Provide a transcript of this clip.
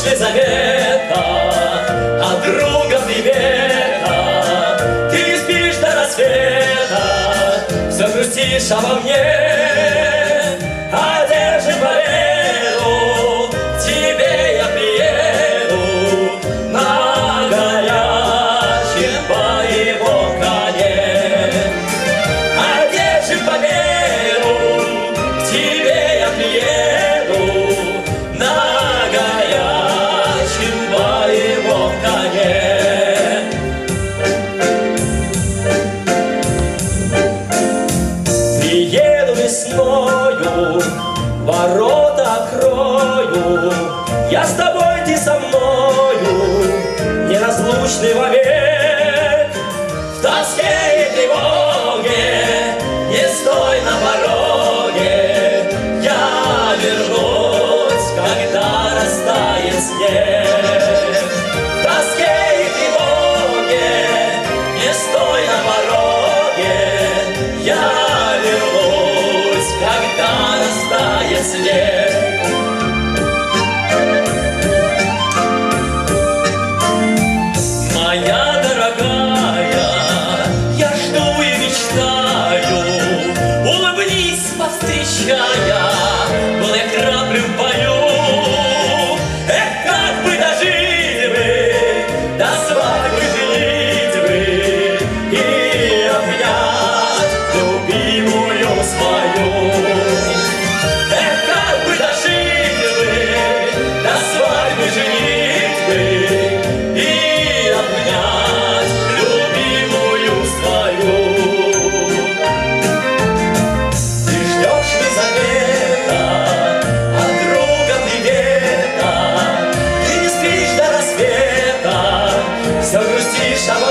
Лизавета, от друга привета. Ты не спишь до рассвета, все грустишь обо мне. А держи поверу, к тебе я приеду на горячем боевом коне. А держи поверу, к тебе я приеду на горячем боевом коне. Приеду весною, ворота открою, я с тобой, ты со мною, неразлучны вовек. В тоске и тревоге не стой на пороге, я вернусь, когда растает снег. В тоске и тревоге не стой на пороге, я вернусь, когда растает снег. Моя дорогая, я жду и мечтаю, улыбнись, повстречая, был я храбрым в бою. Эх, как бы дожить бы до свадьбы, женитьбы и обнять любимую свою. Эх, как бы дожить бы до свадьбы, женитьбы и обнять любимую свою. Ты ждешь Лизавета, от друга привета. Ты не спишь до рассвета, все грустишь обо